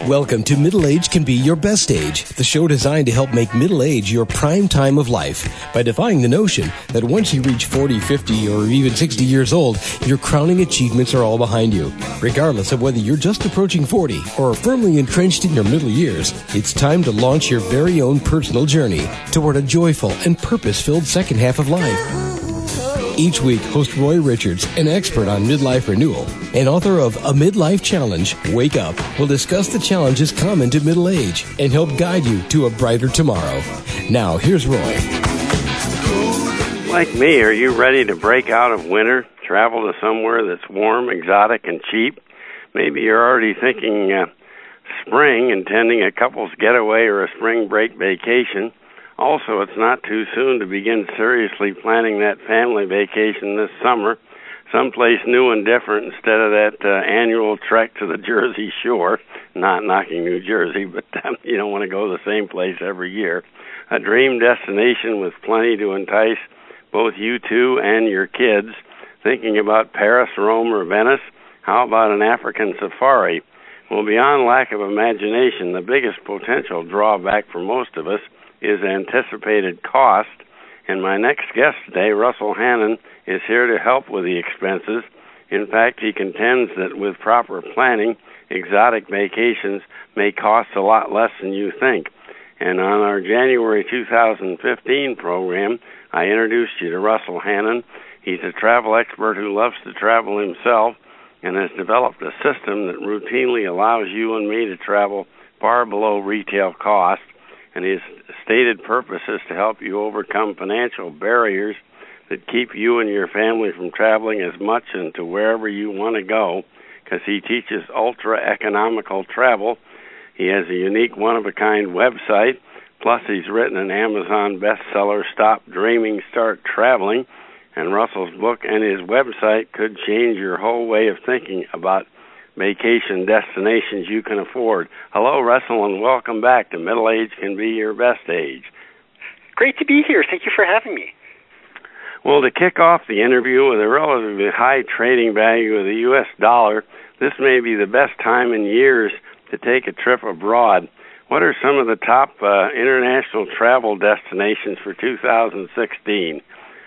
Welcome to Middle Age Can Be Your Best Age, the show designed to help make middle age your prime time of life by defying the notion that once you reach 40, 50, or even 60 years old, your crowning achievements are all behind you. Regardless of whether you're just approaching 40 or are firmly entrenched in your middle years, it's time to launch your very own personal journey toward a joyful and purpose-filled second half of life. Each week, host Roy Richards, an expert on midlife renewal and author of A Midlife Challenge, Wake Up, will discuss the challenges common to middle age and help guide you to a brighter tomorrow. Now, here's Roy. Like me, are you ready to break out of winter, travel to somewhere that's warm, exotic, and cheap? Maybe you're already thinking spring, intending a couple's getaway or a spring break vacation. Also, it's not too soon to begin seriously planning that family vacation this summer, someplace new and different instead of that annual trek to the Jersey Shore. Not knocking New Jersey, but you don't want to go to the same place every year. A dream destination with plenty to entice both you two and your kids. Thinking about Paris, Rome, or Venice? How about an African safari? Well, beyond lack of imagination, the biggest potential drawback for most of us is anticipated cost, and my next guest today, Russell Hannon, is here to help with the expenses. In fact, he contends that with proper planning, exotic vacations may cost a lot less than you think. And on our January 2015 program, I introduced you to Russell Hannon. He's a travel expert who loves to travel himself and has developed a system that routinely allows you and me to travel far below retail cost. And his stated purpose is to help you overcome financial barriers that keep you and your family from traveling as much and to wherever you want to go, because he teaches ultra-economical travel. He has a unique one-of-a-kind website, plus he's written an Amazon bestseller, Stop Dreaming, Start Traveling, and Russell's book and his website could change your whole way of thinking about vacation destinations you can afford. Hello, Russell, and welcome back to Middle Age Can Be Your Best Age. Great to be here. Thank you for having me. Well, to kick off the interview with a relatively high trading value of the U.S. dollar, this may be the best time in years to take a trip abroad. What are some of the top international travel destinations for 2016?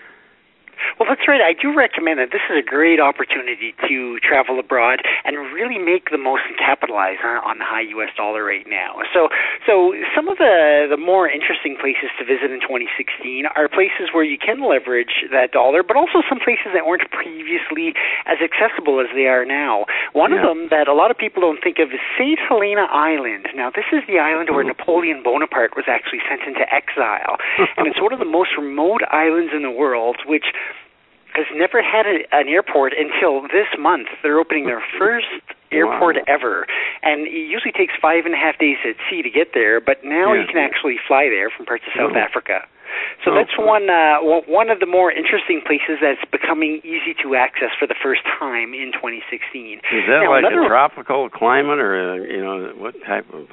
Well, that's right. I do recommend that this is a great opportunity to travel abroad and really make the most and capitalize on the high U.S. dollar right now. So some of the more interesting places to visit in 2016 are places where you can leverage that dollar, but also some places that weren't previously as accessible as they are now. One of them that a lot of people don't think of is St. Helena Island. Now, this is the island where Napoleon Bonaparte was actually sent into exile, and it's one of the most remote islands in the world, which has never had an airport until this month. They're opening their first airport ever, and it usually takes 5.5 days at sea to get there, but now you can actually fly there from parts of South Africa. So that's one of the more interesting places that's becoming easy to access for the first time in 2016. Is that now, like a tropical climate, or what type of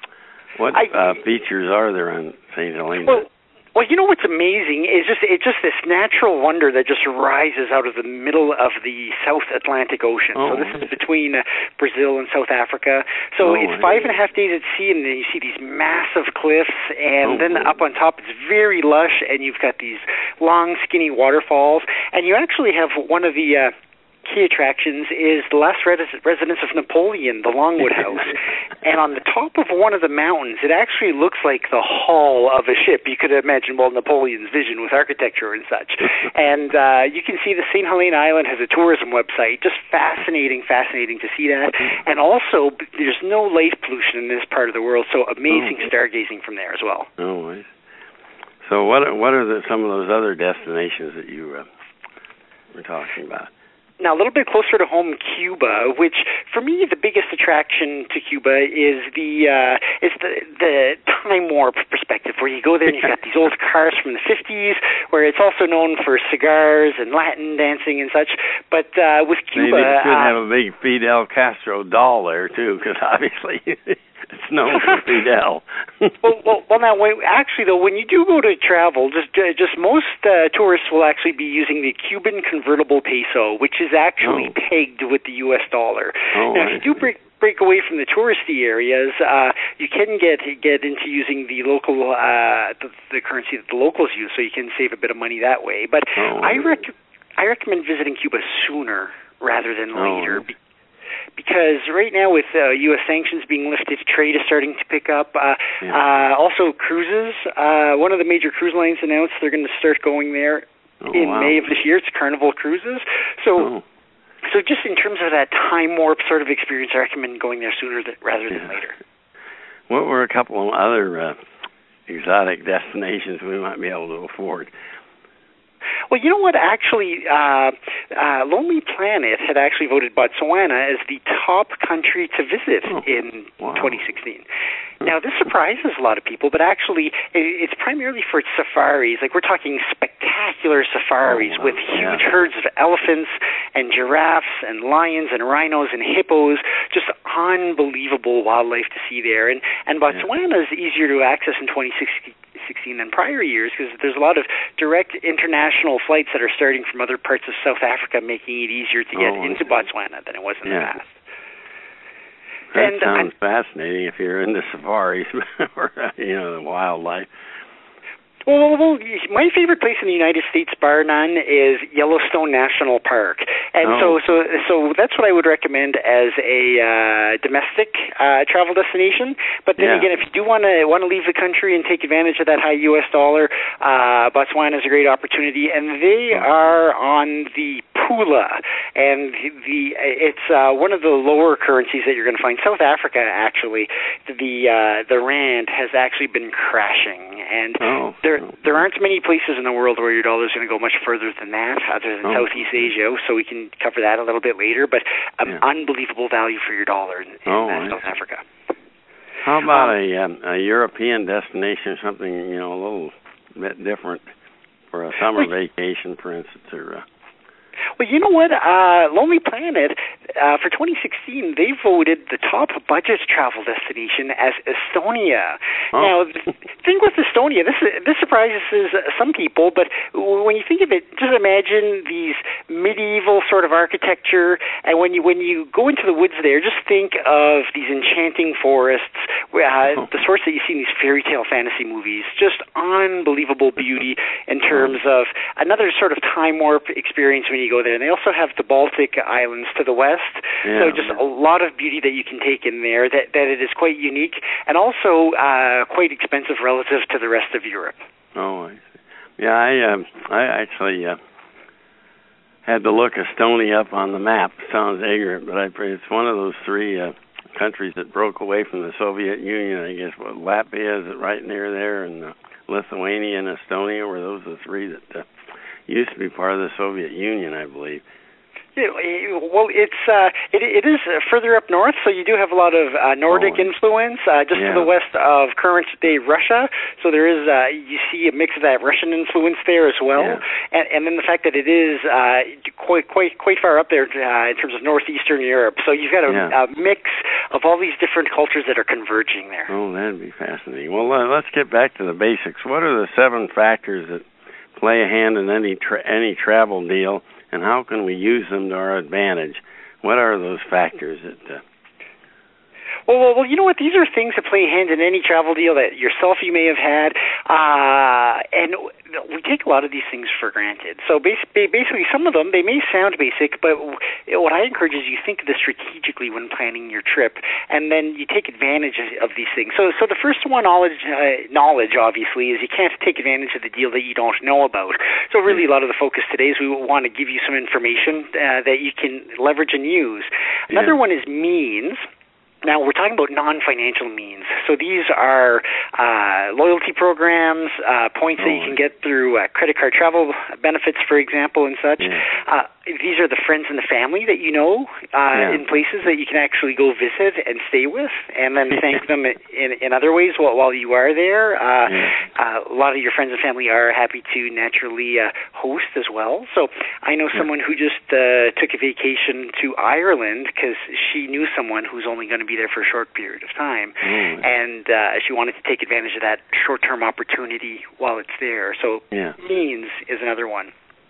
features are there on St. Helena? Well, you know what's amazing is it's just this natural wonder that just rises out of the middle of the South Atlantic Ocean. So this is between Brazil and South Africa. So it's 5.5 days at sea, and then you see these massive cliffs, and then up on top it's very lush, and you've got these long, skinny waterfalls, and you actually have one of the key attractions is the last residence of Napoleon, the Longwood House. And on the top of one of the mountains, it actually looks like the hull of a ship. You could imagine, Napoleon's vision with architecture and such. And you can see the St. Helena Island has a tourism website. Just fascinating to see that. And also, there's no light pollution in this part of the world, so amazing stargazing from there as well. Oh, so what are some of those other destinations that you were talking about? Now, a little bit closer to home, Cuba, which for me the biggest attraction to Cuba is the time warp perspective, where you go there and you've got these old cars from the 50s, where it's also known for cigars and Latin dancing and such. But with Cuba, you could have a big Fidel Castro doll there too, because obviously It's known for Fidel. well, now, actually, though, when you do go to travel, just most tourists will actually be using the Cuban convertible peso, which is actually pegged with the U.S. dollar. Now, if you do break away from the touristy areas, you can get into using the local the currency that the locals use, so you can save a bit of money that way. But I recommend visiting Cuba sooner rather than later. Because right now, with U.S. sanctions being lifted, trade is starting to pick up. Also, cruises. One of the major cruise lines announced they're going to start going there in May of this year. It's Carnival Cruises. So just in terms of that time warp sort of experience, I recommend going there sooner rather than later. What were a couple of other exotic destinations we might be able to afford? Well, you know what? Actually, Lonely Planet had actually voted Botswana as the top country to visit in 2016. Now, this surprises a lot of people, but actually, it's primarily for its safaris. Like, we're talking spectacular safaris with huge herds of elephants and giraffes and lions and rhinos and hippos. Just unbelievable wildlife to see there. And Botswana is easier to access in 2016 than prior years because there's a lot of direct international flights that are starting from other parts of South Africa, making it easier to get into Botswana than it was in the past. That sounds fascinating if you're into safaris or the wildlife. Well, my favorite place in the United States, bar none, is Yellowstone National Park, and so that's what I would recommend as a domestic travel destination. But then again, if you do want to leave the country and take advantage of that high U.S. dollar, Botswana is a great opportunity, and they are on the Pula, and it's one of the lower currencies that you're going to find. South Africa, actually, the rand has actually been crashing, and there aren't many places in the world where your dollar is going to go much further than that, other than Southeast Asia, so we can cover that a little bit later, but unbelievable value for your dollar in South Africa. How about a European destination, something a little bit different for a summer vacation, for instance, or... Well, you know what? Lonely Planet, for 2016, they voted the top budget travel destination as Estonia. Now, the thing with Estonia, this surprises some people, but when you think of it, just imagine these medieval sort of architecture, and when you go into the woods there, just think of these enchanting forests, the sorts that you see in these fairy tale fantasy movies. Just unbelievable beauty in terms of another sort of time warp experience when you go there. And they also have the Baltic Islands to the west, so just a lot of beauty that you can take in there that it is quite unique and also quite expensive relative to the rest of Europe. Oh, I see. Yeah, I actually had to look Estonia up on the map. Sounds ignorant, but it's one of those three countries that broke away from the Soviet Union. I guess Latvia is right near there, and Lithuania and Estonia were those the three that used to be part of the Soviet Union, I believe. Yeah, well, it is further up north, so you do have a lot of Nordic influence just to the west of current-day Russia. So there is you see a mix of that Russian influence there as well, and then the fact that it is quite far up there in terms of northeastern Europe. So you've got a mix of all these different cultures that are converging there. Oh, that'd be fascinating. Well, let's get back to the basics. What are the 7 factors that play a hand in any travel deal, and how can we use them to our advantage? What are those factors that... Well, you know what? These are things that play a hand in any travel deal that yourself you may have had, and we take a lot of these things for granted. So basically, some of them, they may sound basic, but what I encourage is you think of this strategically when planning your trip, and then you take advantage of these things. So the first one, knowledge, obviously, is you can't take advantage of the deal that you don't know about. So really, a lot of the focus today is we want to give you some information that you can leverage and use. Another one is means. Now, we're talking about non-financial means. So these are loyalty programs, points that you can get through credit card travel benefits, for example, and such. these are the friends and the family that you know in places that you can actually go visit and stay with, and then thank them in other ways while you are there. A lot of your friends and family are happy to naturally host as well. So I know someone who just took a vacation to Ireland because she knew someone who's only going to be there for a short period of time, and she wanted to take advantage of that short-term opportunity while it's there. So means is another one.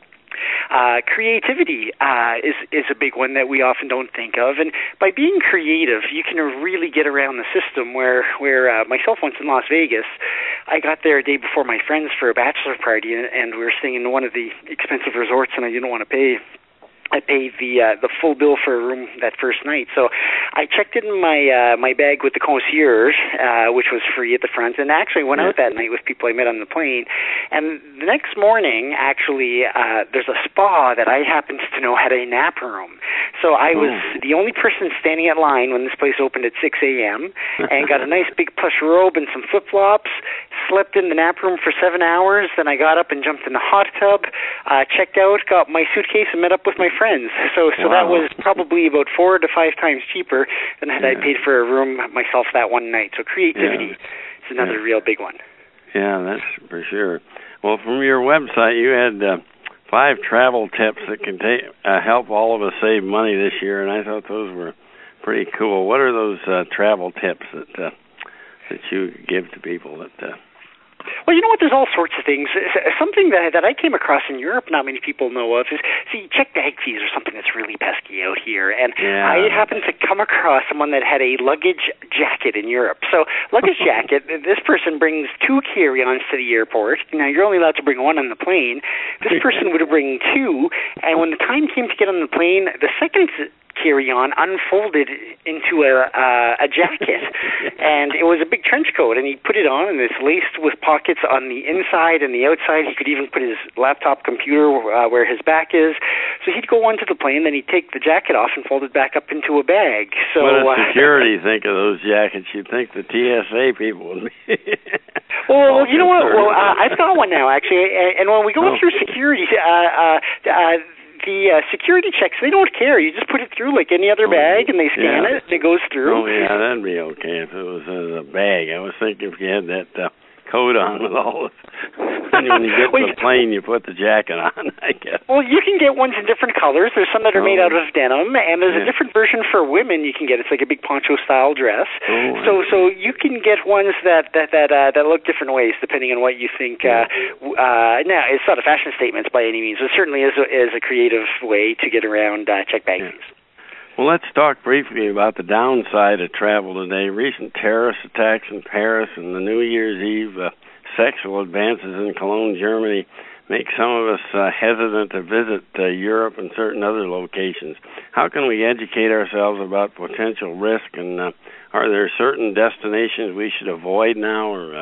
Creativity is a big one that we often don't think of, and by being creative, you can really get around the system. Where myself once in Las Vegas, I got there a day before my friends for a bachelor party, and we were staying in one of the expensive resorts, and I didn't want to pay. I paid the full bill for a room that first night. So I checked in my bag with the concierge, which was free at the front, and actually went out that night with people I met on the plane. And the next morning, actually, there's a spa that I happened to know had a nap room. So I was the only person standing at line when this place opened at 6 a.m. and got a nice big plush robe and some flip-flops, slept in the nap room for 7 hours, then I got up and jumped in the hot tub, checked out, got my suitcase, and met up with my friends. So that was probably about 4 to 5 times cheaper than had I paid for a room myself that one night. So creativity is another real big one. Yeah, that's for sure. Well, from your website, you had 5 travel tips that can help all of us save money this year, and I thought those were pretty cool. What are those travel tips that you give to people that Well, you know what? There's all sorts of things. Something that I came across in Europe not many people know of is, check bag fees are something that's really pesky out here. And I happened to come across someone that had a luggage jacket in Europe. So luggage jacket, this person brings 2 carry-ons to the airport. Now, you're only allowed to bring 1 on the plane. This person would bring 2. And when the time came to get on the plane, the second carry-on unfolded into a jacket, and it was a big trench coat, and he put it on, and it's laced with pockets on the inside and the outside. He could even put his laptop computer where his back is. So he'd go onto the plane, then he'd take the jacket off and fold it back up into a bag. So what does security think of those jackets? You'd think the TSA people would be Well, you know what? Well, I've got one now, actually, and when we go through security, the security checks, they don't care. You just put it through like any other bag, and they scan it, and it goes through. Oh, yeah, that'd be okay if it was a bag. I was thinking if you had that coat on with all this. And when you get to the plane, you put the jacket on, I guess. Well, you can get ones in different colors. There's some that are made out of denim, and there's a different version for women you can get. It's like a big poncho-style dress. So you can get ones that look different ways depending on what you think. Now, it's not a fashion statement by any means, but it certainly is a creative way to get around check bag fees. Well, let's talk briefly about the downside of travel today. Recent terrorist attacks in Paris and the New Year's Eve sexual advances in Cologne, Germany, make some of us hesitant to visit Europe and certain other locations. How can we educate ourselves about potential risk, and are there certain destinations we should avoid now, or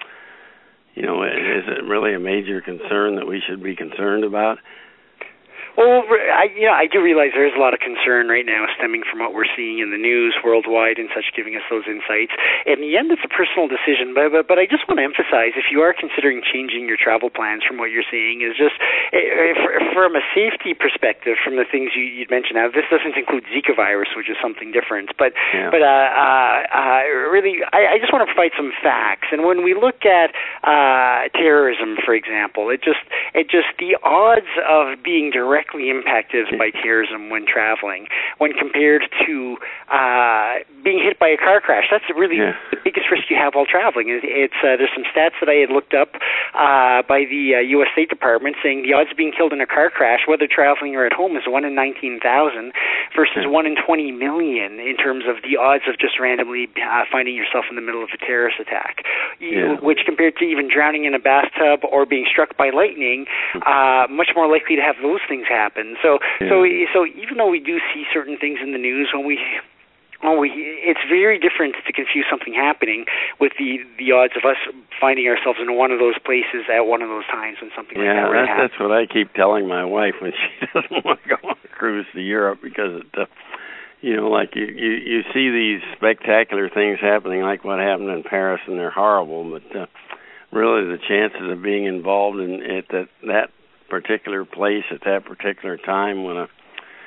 is it really a major concern that we should be concerned about? Well, I do realize there is a lot of concern right now stemming from what we're seeing in the news worldwide and such, giving us those insights. In the end, it's a personal decision, but I just want to emphasize, if you are considering changing your travel plans from what you're seeing, is just from a safety perspective, from the things you'd mentioned. Now, this doesn't include Zika virus, which is something different, but really, I just want to provide some facts. And when we look at terrorism, for example, it just the odds of being directly impacted by terrorism when traveling, when compared to being hit by a car crash, that's really the biggest risk you have while traveling. There's some stats that I had looked up by the U.S. State Department saying the odds of being killed in a car crash, whether traveling or at home, is 1 in 19,000 versus 1 in 20 million in terms of the odds of just randomly finding yourself in the middle of a terrorist attack, which compared to even drowning in a bathtub or being struck by lightning, much more likely to have those things happen. So even though we do see certain things in the news, it's very different to confuse something happening with the odds of us finding ourselves in one of those places at one of those times when something like that really happens. That's what I keep telling my wife when she doesn't want to go on a cruise to Europe, because like you see these spectacular things happening, like what happened in Paris, and they're horrible, but really the chances of being involved in it, that particular place at that particular time when a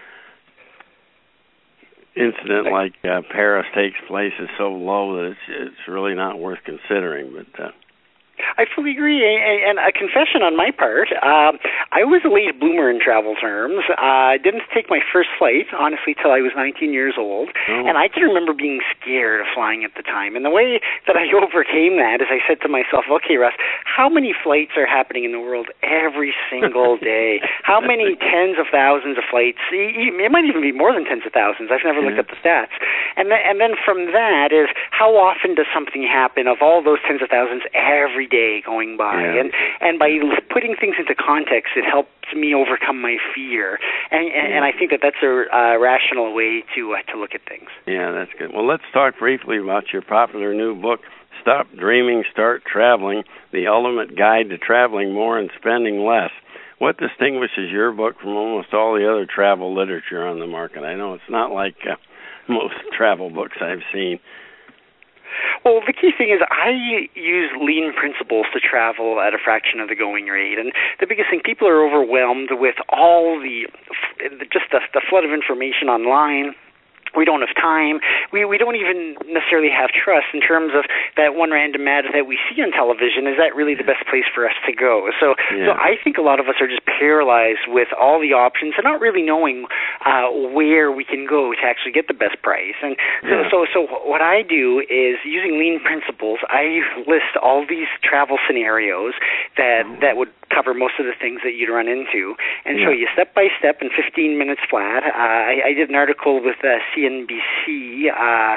incident like Paris takes place is so low that it's really not worth considering. But I fully agree. And a confession on my part, I was a late bloomer in travel terms. I didn't take my first flight, honestly, till I was 19 years old. Oh. And I can remember being scared of flying at the time. And the way that I overcame that is I said to myself, okay, Russ, how many flights are happening in the world every single day? How many tens of thousands of flights? It might even be more than tens of thousands. I've never looked at the stats. And then from that is how often does something happen of all those tens of thousands every day going by, and by putting things into context, it helps me overcome my fear, and I think that's a rational way to look at things. Yeah, that's good. Well, let's talk briefly about your popular new book, Stop Dreaming, Start Traveling, The Ultimate Guide to Traveling More and Spending Less. What distinguishes your book from almost all the other travel literature on the market? I know it's not like most travel books I've seen. Well, the key thing is I use lean principles to travel at a fraction of the going rate. And the biggest thing, people are overwhelmed with all the flood of information online. We don't have time. We don't even necessarily have trust in terms of that one random ad that we see on television. Is that really the best place for us to go? So I think a lot of us are just paralyzed with all the options and not really knowing where we can go to actually get the best price. And so what I do is, using lean principles, I list all these travel scenarios that would cover most of the things that you'd run into and show you step by step in 15 minutes flat. I did an article with CNBC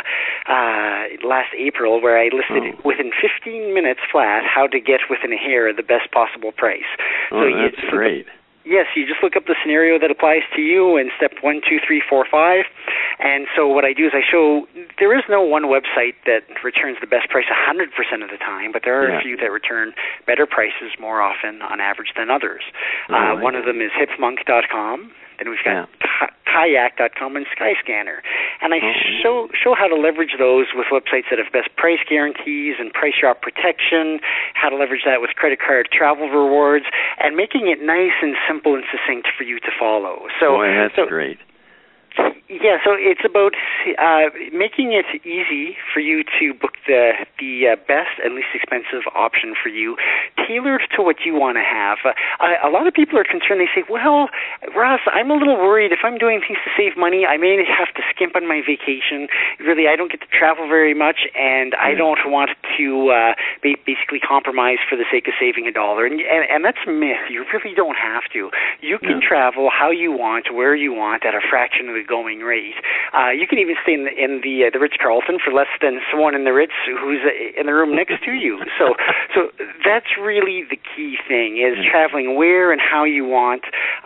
last April where I listed within 15 minutes flat how to get within a hair the best possible price. That's great. Yes, you just look up the scenario that applies to you in step 1, 2, 3, 4, 5. And so what I do is I show there is no one website that returns the best price 100% of the time, but there are a few that return better prices more often on average than others. One of them is hipmonk.com. Then we've got kayak.com and Skyscanner. And I show how to leverage those with websites that have best price guarantees and price drop protection, how to leverage that with credit card travel rewards, and making it nice and simple and succinct for you to follow. That's great. Yeah, so it's about making it easy for you to book the best and least expensive option for you, tailored to what you want to have. A lot of people are concerned. They say, well, Russ, I'm a little worried. If I'm doing things to save money, I may have to skimp on my vacation. Really, I don't get to travel very much, and I don't want to basically compromise for the sake of saving $1. And that's a myth. You really don't have to. You can travel how you want, where you want, at a fraction of the going rate. You can even stay in the Ritz-Carlton for less than someone in the Ritz who's in the room next to you. So that's really the key thing, is traveling where and how you want.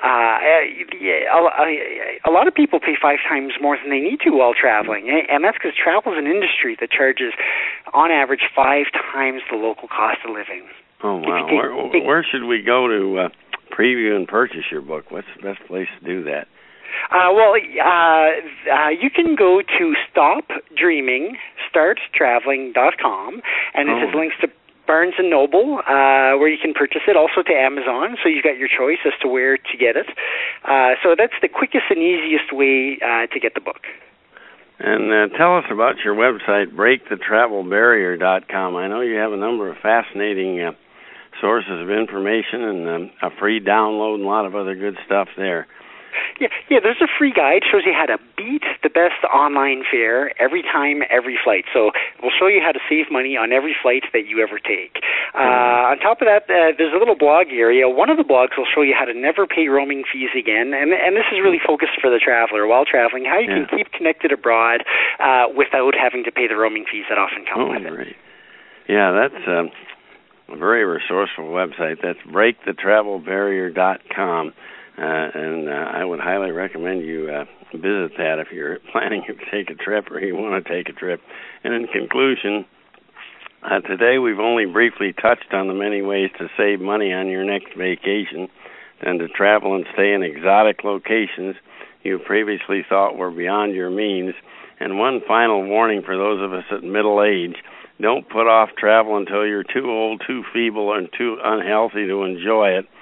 A lot of people pay 5 times more than they need to while traveling, and that's because travel is an industry that charges, on average, 5 times the local cost of living. Oh, wow. Where should we go to preview and purchase your book? What's the best place to do that? You can go to stopdreamingstarttraveling.com, and it has links to Barnes & Noble, where you can purchase it, also to Amazon, so you've got your choice as to where to get it. So that's the quickest and easiest way to get the book. And tell us about your website, breakthetravelbarrier.com. I know you have a number of fascinating sources of information and a free download and a lot of other good stuff there. Yeah, there's a free guide, shows you how to beat the best online fare every time, every flight. So we'll show you how to save money on every flight that you ever take. On top of that, there's a little blog area. One of the blogs will show you how to never pay roaming fees again, and this is really focused for the traveler while traveling, how you can keep connected abroad without having to pay the roaming fees that often come with it. Right. Yeah, that's a very resourceful website. That's breakthetravelbarrier.com. And I would highly recommend you visit that if you're planning to take a trip or you want to take a trip. And in conclusion, today we've only briefly touched on the many ways to save money on your next vacation and to travel and stay in exotic locations you previously thought were beyond your means. And one final warning for those of us at middle age: don't put off travel until you're too old, too feeble, and too unhealthy to enjoy it.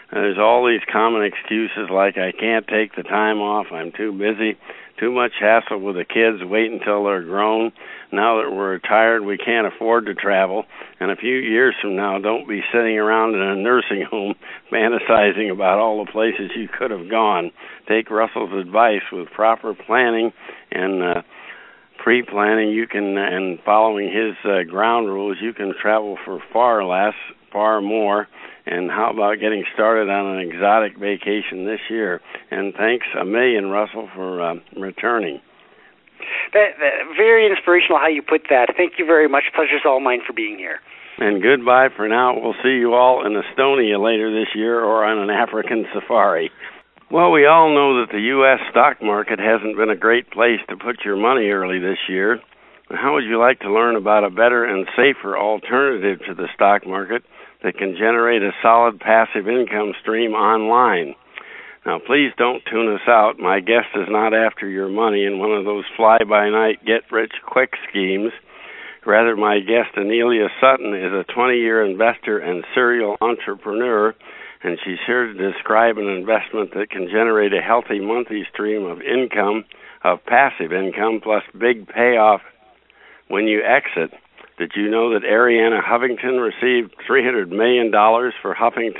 There's all these common excuses like I can't take the time off, I'm too busy, too much hassle with the kids, wait until they're grown. Now that we're retired, we can't afford to travel. And a few years from now, don't be sitting around in a nursing home fantasizing about all the places you could have gone. Take Russell's advice with proper planning and pre-planning. You can, and following his ground rules, you can travel for far less, far more. And how about getting started on an exotic vacation this year? And thanks a million, Russell, for returning. That very inspirational how you put that. Thank you very much. Pleasure's all mine for being here. And goodbye for now. We'll see you all in Estonia later this year or on an African safari. Well, we all know that the U.S. stock market hasn't been a great place to put your money early this year. How would you like to learn about a better and safer alternative to the stock market that can generate a solid passive income stream online? Now, please don't tune us out. My guest is not after your money in one of those fly-by-night, get-rich-quick schemes. Rather, my guest, Anelia Sutton, is a 20-year investor and serial entrepreneur, and she's here to describe an investment that can generate a healthy monthly stream of income, of passive income, plus big payoff when you exit. Did you know that Arianna Huffington received $300 million for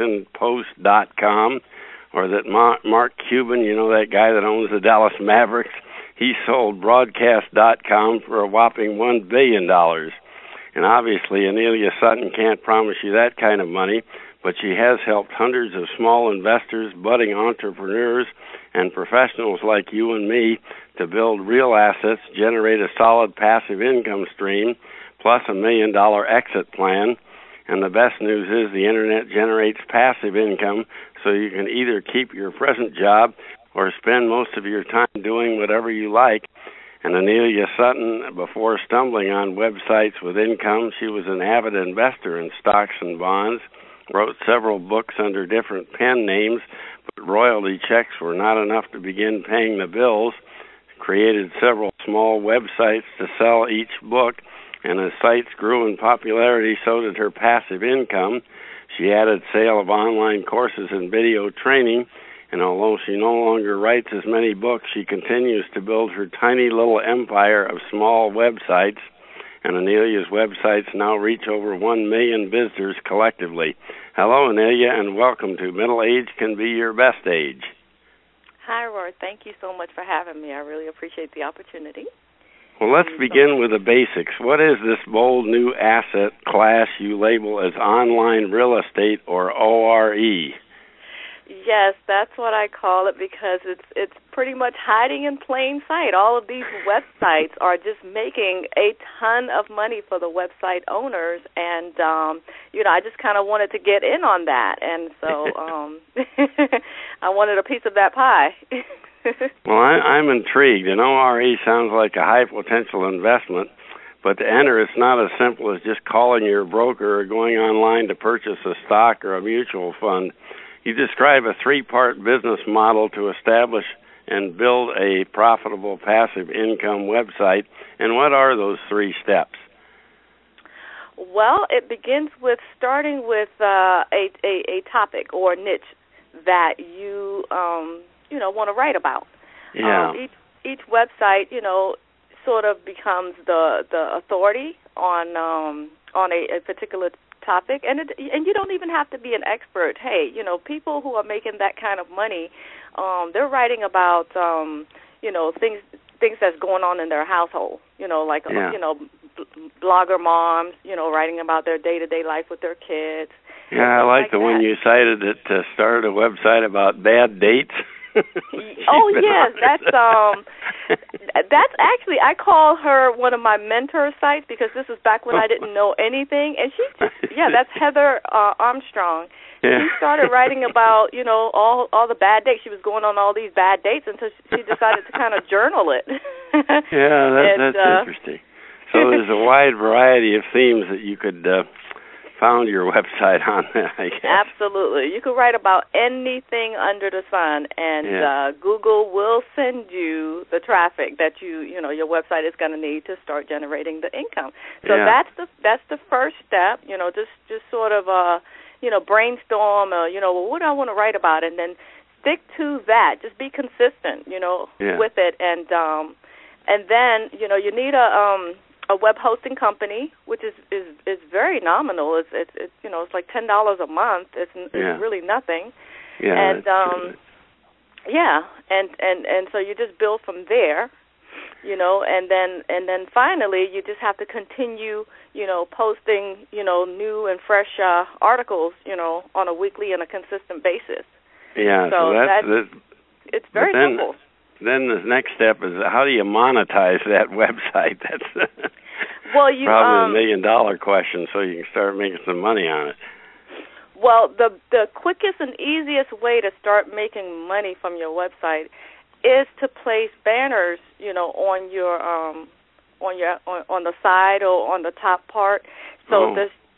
HuffingtonPost.com? Or that Mark Cuban, you know that guy that owns the Dallas Mavericks, he sold Broadcast.com for a whopping $1 billion. And obviously, Anelia Sutton can't promise you that kind of money, but she has helped hundreds of small investors, budding entrepreneurs, and professionals like you and me to build real assets, generate a solid passive income stream, plus $1 million exit plan. And the best news is the Internet generates passive income, so you can either keep your present job or spend most of your time doing whatever you like. And Anelia Sutton, before stumbling on websites with income, she was an avid investor in stocks and bonds, wrote several books under different pen names, but royalty checks were not enough to begin paying the bills, created several small websites to sell each book, and as sites grew in popularity, so did her passive income. She added sale of online courses and video training, and although she no longer writes as many books, she continues to build her tiny little empire of small websites, and Anelia's websites now reach over 1 million visitors collectively. Hello, Anelia, and welcome to Middle Age Can Be Your Best Age. Hi, Roy. Thank you so much for having me. I really appreciate the opportunity. Well, let's begin with the basics. What is this bold new asset class you label as online real estate, or ORE? Yes, that's what I call it, because it's pretty much hiding in plain sight. All of these websites are just making a ton of money for the website owners, and I just kind of wanted to get in on that, and so I wanted a piece of that pie. Well, I'm intrigued. An ORE sounds like a high-potential investment, but to enter, it's not as simple as just calling your broker or going online to purchase a stock or a mutual fund. You describe a three-part business model to establish and build a profitable passive income website. And what are those three steps? Well, it begins with starting with a topic or niche that you want to write about. Yeah. Each website, sort of becomes the authority on a particular topic, and you don't even have to be an expert. Hey, people who are making that kind of money, they're writing about things that's going on in their household. Blogger moms, writing about their day-to-day life with their kids. Yeah, I like the one you cited that started a website about bad dates. Oh yes, that's actually, I call her one of my mentor sites, because this is back when I didn't know anything, and that's Heather Armstrong. Yeah. She started writing about all the bad dates. She was going on all these bad dates until she decided to kind of journal it. Yeah, that's interesting. So there's a wide variety of themes that you could found your website on that, I guess. Absolutely. You can write about anything under the sun, and Google will send you the traffic that your website is going to need to start generating the income. So that's the first step. Just sort of brainstorm or, well, what do I want to write about? And then stick to that. Just be consistent, with it. And then, you need a web hosting company, which is very nominal. It's it's like $10 a month. It's really nothing. Yeah. And and so you just build from there, and then finally you just have to continue, posting, new and fresh articles, on a weekly and a consistent basis. Yeah. So it's very simple. Then the next step is, how do you monetize that website? That's probably $1 million question, so you can start making some money on it. Well, the quickest and easiest way to start making money from your website is to place banners, on your on the side or on the top part. So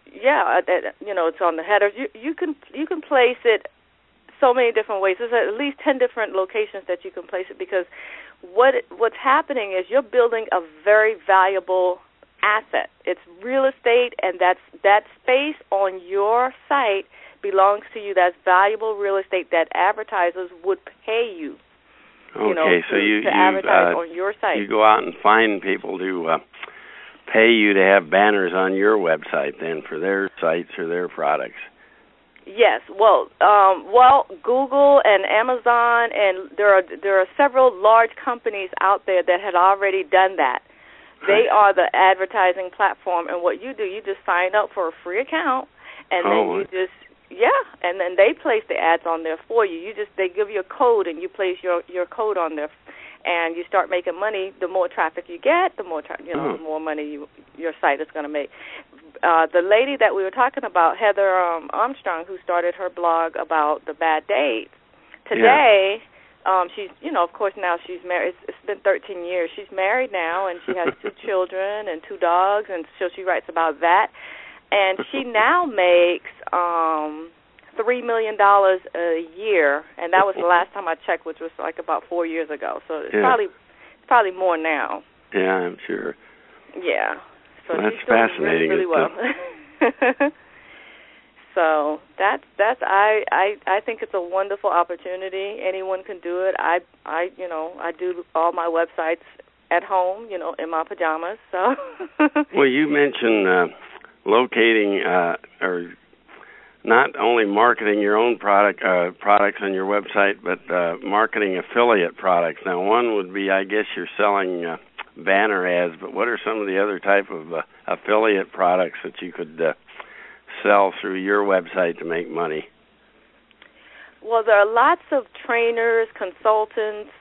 it's on the header. You can place it so many different ways. There's at least 10 different locations that you can place it, because what's happening is you're building a very valuable asset. It's real estate, and that space on your site belongs to you. That's valuable real estate that advertisers would pay you. Okay, so you advertise on your site. You go out and find people to pay you to have banners on your website then for their sites or their products. Yes, well, Google and Amazon, and there are several large companies out there that had already done that. They are the advertising platform, and what you do, you just sign up for a free account, and then and then they place the ads on there for you. They give you a code, and you place your code on there, and you start making money. The more traffic you get, the more the more money your site is going to make. The lady that we were talking about, Heather Armstrong, who started her blog about the bad dates, today, she's, of course, now she's married. It's been 13 years. She's married now, and she has 2 children and 2 dogs, and so she writes about that. And she now makes $3 million a year, and that was the last time I checked, which was like about 4 years ago. So it's probably more now. Yeah, I'm sure. Yeah. So that's she's doing fascinating. really well. So that's I think it's a wonderful opportunity. Anyone can do it. I do all my websites at home, in my pajamas. So. Well, you mentioned locating or not only marketing your own products on your website, but marketing affiliate products. Now, one would be, I guess, you're selling banner ads, but what are some of the other type of affiliate products that you could sell through your website to make money? Well, there are lots of trainers, consultants,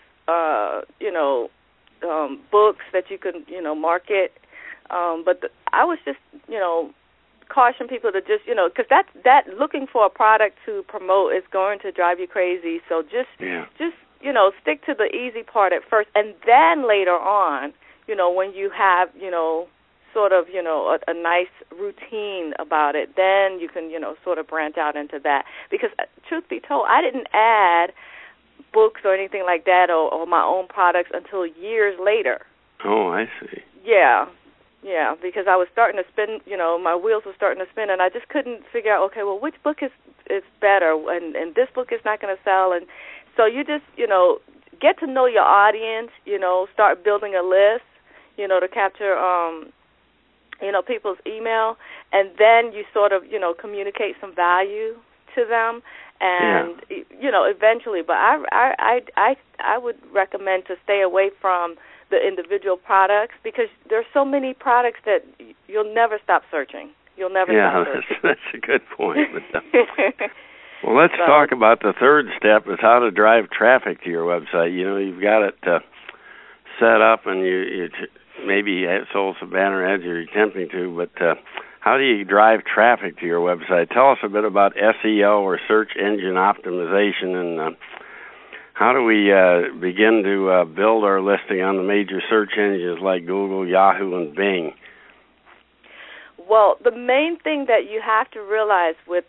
books that you can, market. But I was just, caution people to just, because that looking for a product to promote is going to drive you crazy. So just stick to the easy part at first, and then later on, when you have, sort of, a nice routine about it, then you can, sort of branch out into that. Because truth be told, I didn't add books or anything like that or my own products until years later. Oh, I see. Yeah, because I was starting to spin, my wheels were starting to spin, and I just couldn't figure out, okay, well, which book is better, and this book is not going to sell. And so you just, get to know your audience, start building a list, to capture, people's email, and then you sort of, communicate some value to them, and, eventually. But I would recommend to stay away from the individual products, because there's so many products that you'll never stop searching. You'll never stop searching. That's a good point. Well, let's talk about the third step, is how to drive traffic to your website. You've got it set up, and you maybe sold some banner ads, you're attempting to, but how do you drive traffic to your website? Tell us a bit about SEO, or search engine optimization, and how do we begin to build our listing on the major search engines like Google, Yahoo, and Bing? Well, the main thing that you have to realize with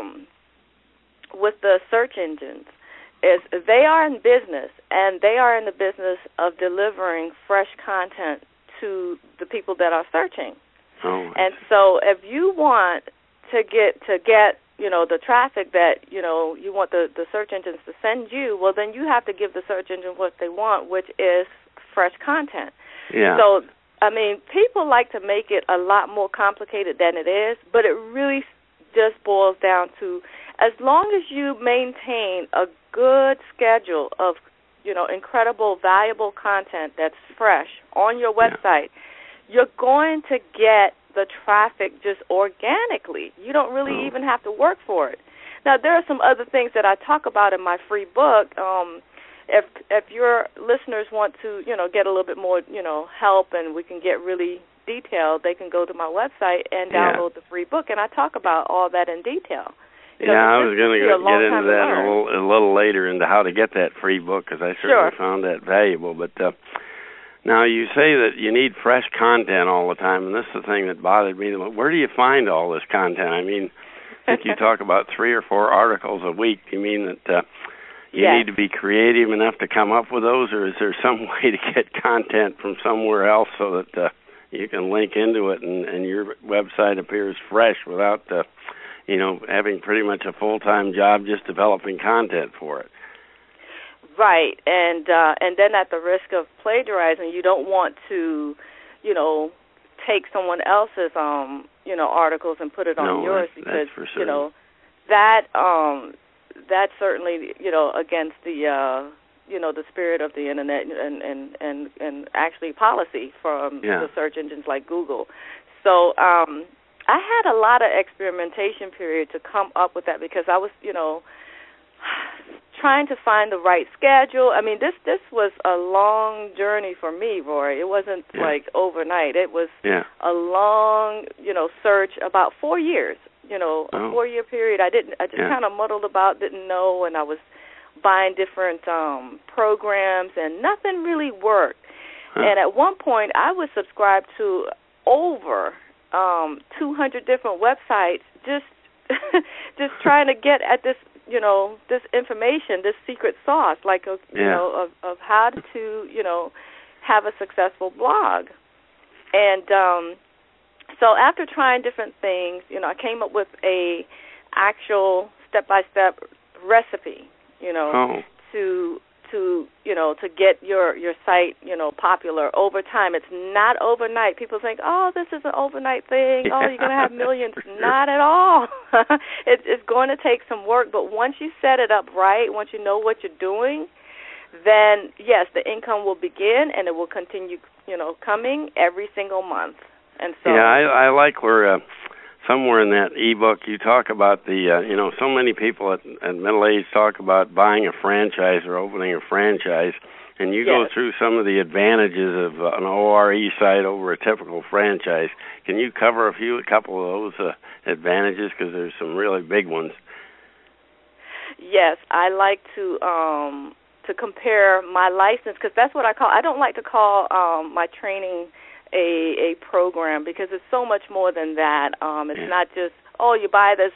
the search engines is they are in business, and they are in the business of delivering fresh content to the people that are searching. Oh. And so if you want to get the traffic that, you want the search engines to send you, well, then you have to give the search engine what they want, which is fresh content. Yeah. So, I mean, people like to make it a lot more complicated than it is, but it really just boils down to, as long as you maintain a good schedule of, incredible, valuable content that's fresh on your website, you're going to get the traffic just organically. You don't really even have to work for it. Now, there are some other things that I talk about in my free book. If your listeners want to, get a little bit more, help, and we can get really detailed, they can go to my website and download the free book, and I talk about all that in detail. I was going to get into that a little later, into how to get that free book, because I certainly found that valuable. But now you say that you need fresh content all the time, and this is the thing that bothered me. Where do you find all this content? I mean, I think you talk about 3 or 4 articles a week. Do you mean that you need to be creative enough to come up with those, or is there some way to get content from somewhere else so that you can link into it and your website appears fresh without having pretty much a full-time job just developing content for it? Right, and then at the risk of plagiarizing, you don't want to, take someone else's, articles and put it on yours, because that's for certain. That's certainly, against the, the spirit of the internet and actually policy from the search engines like Google. So I had a lot of experimentation period to come up with that, because I was, trying to find the right schedule. I mean, this was a long journey for me, Roy. It wasn't like overnight. It was a long, search, about 4 years. A 4-year period. I just kind of muddled about, didn't know, and I was buying different programs, and nothing really worked. And at one point, I was subscribed to over 200 different websites, just just trying to get at this, this information, this secret sauce, like of how to, have a successful blog. And so after trying different things, I came up with a actual step-by-step recipe, to get your site, popular over time. It's not overnight. People think, oh, this is an overnight thing. Oh, you're going to have millions. Not at all. It's going to take some work, but once you set it up right, once you know what you're doing, then, yes, the income will begin, and it will continue, coming every single month. And so, I like where somewhere in that ebook you talk about the, so many people at middle age talk about buying a franchise or opening a franchise, and you go through some of the advantages of an ORE site over a typical franchise. Can you cover a couple of those advantages, because there's some really big ones? Yes, I like to compare my license, because that's what I don't like to call my training a program, because it's so much more than that. It's not just, you buy this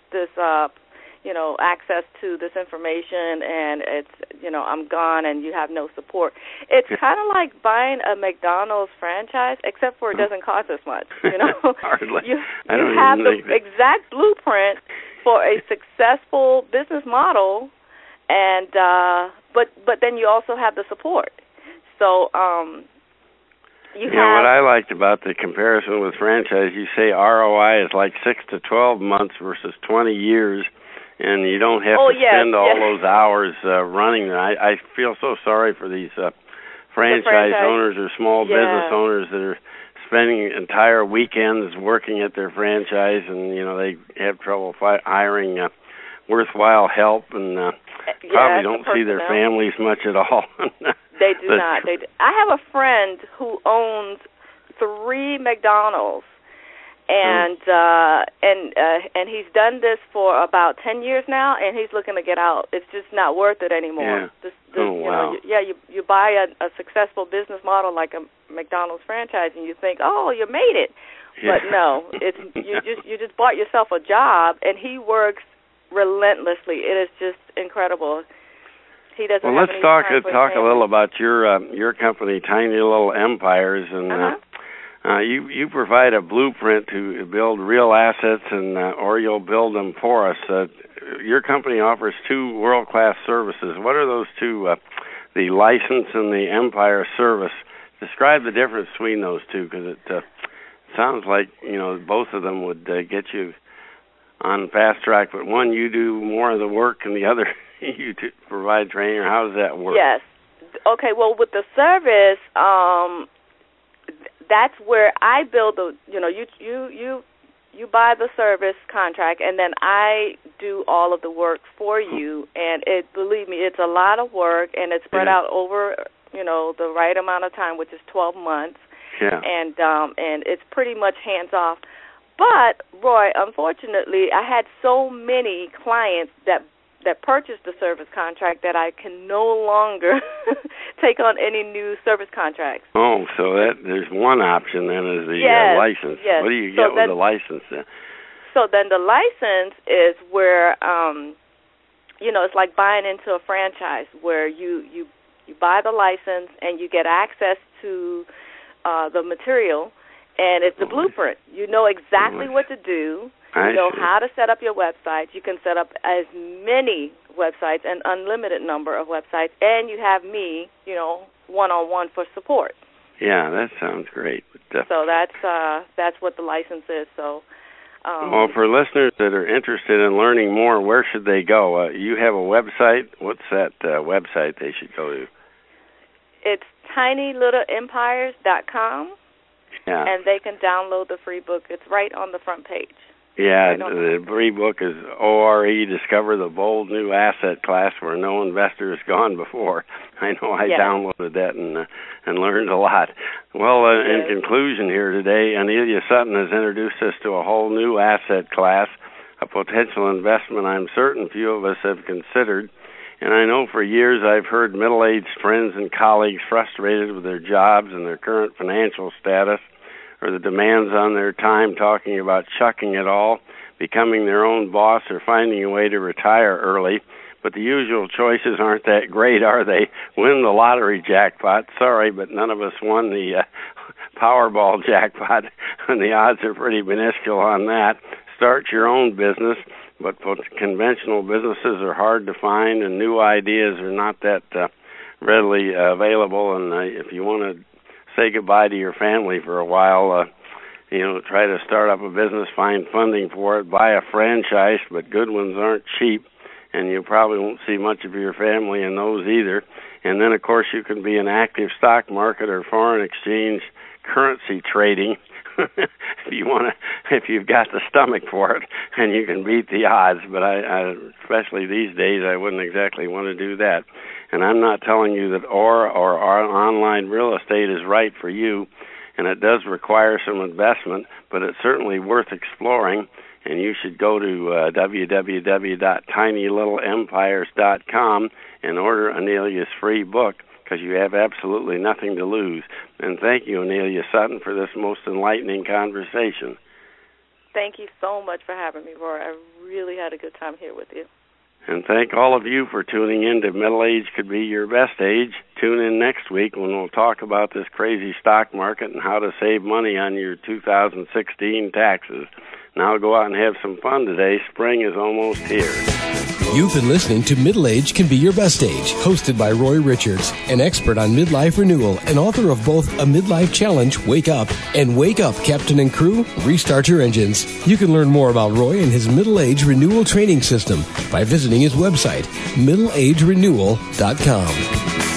access to this information, and it's, I'm gone, and you have no support. It's kind of like buying a McDonald's franchise, except for it doesn't cost as much. Hardly. You have the exact blueprint for a successful business model, and but then you also have the support. So what I liked about the comparison with franchise, you say ROI is like 6 to 12 months versus 20 years, and you don't have to spend all those hours running. I feel so sorry for these franchise owners or small business owners that are spending entire weekends working at their franchise, and they have trouble hiring worthwhile help, and probably don't see their families much at all. They do not. I have a friend who owns 3 McDonald's, and he's done this for about 10 years now, and he's looking to get out. It's just not worth it anymore. You buy a successful business model like a McDonald's franchise, and you think, oh, you made it. But no, you just bought yourself a job, and he works relentlessly. It is just incredible. He doesn't. Well, let's talk a little about your company, Tiny Little Empires, and You provide a blueprint to build real assets, and or you'll build them for us. Your company offers 2 world-class services. What are those 2? The license and the Empire service. Describe the difference between those 2, because it sounds like both of them would get you on fast track. But one, you do more of the work, and the other, you provide training. How does that work? Yes. Okay. Well, with the service, that's where I build the. You buy the service contract, and then I do all of the work for you. And believe me, it's a lot of work, and it's spread out over, the right amount of time, which is 12 months. Yeah. And it's pretty much hands off. But Roy, unfortunately, I had so many clients that purchased the service contract that I can no longer take on any new service contracts. Oh, so there's one option then is the license. Yes. What do you get with the license then? So then the license is where, it's like buying into a franchise where you buy the license and you get access to the material, and it's the blueprint. You know exactly what to do. You know how to set up your website. You can set up as many websites, an unlimited number of websites, and you have me, one-on-one for support. Yeah, that sounds great. So that's what the license is. So, well, for listeners that are interested in learning more, where should they go? You have a website. What's that website they should go to? It's tinylittleempires.com, and they can download the free book. It's right on the front page. Yeah, the free book is ORE, Discover the Bold New Asset Class Where No Investor Has Gone Before. I know I downloaded that and learned a lot. Well, in conclusion here today, Anelia Sutton has introduced us to a whole new asset class, a potential investment I'm certain few of us have considered. And I know for years I've heard middle-aged friends and colleagues frustrated with their jobs and their current financial status, or the demands on their time, talking about chucking it all, becoming their own boss, or finding a way to retire early. But the usual choices aren't that great, are they? Win the lottery jackpot. Sorry, but none of us won the Powerball jackpot, and the odds are pretty minuscule on that. Start your own business, but conventional businesses are hard to find, and new ideas are not that readily available. And if you want to say goodbye to your family for a while, try to start up a business, find funding for it, buy a franchise, but good ones aren't cheap, and you probably won't see much of your family in those either. And then, of course, you can be an active stock market or foreign exchange currency trading if you've got the stomach for it, and you can beat the odds. But I especially these days, I wouldn't exactly want to do that. And I'm not telling you that or online real estate is right for you, and it does require some investment, but it's certainly worth exploring. And you should go to www.tinylittleempires.com and order Anelia's free book, because you have absolutely nothing to lose. And thank you, Anelia Sutton, for this most enlightening conversation. Thank you so much for having me, Roy. I really had a good time here with you. And thank all of you for tuning in to Middle Age Could Be Your Best Age. Tune in next week when we'll talk about this crazy stock market and how to save money on your 2016 taxes. Now go out and have some fun today. Spring is almost here. You've been listening to Middle Age Can Be Your Best Age, hosted by Roy Richards, an expert on midlife renewal and author of both A Midlife Challenge, Wake Up, and Wake Up, Captain and Crew, Restart Your Engines. You can learn more about Roy and his Middle Age Renewal Training System by visiting his website, middleagerenewal.com.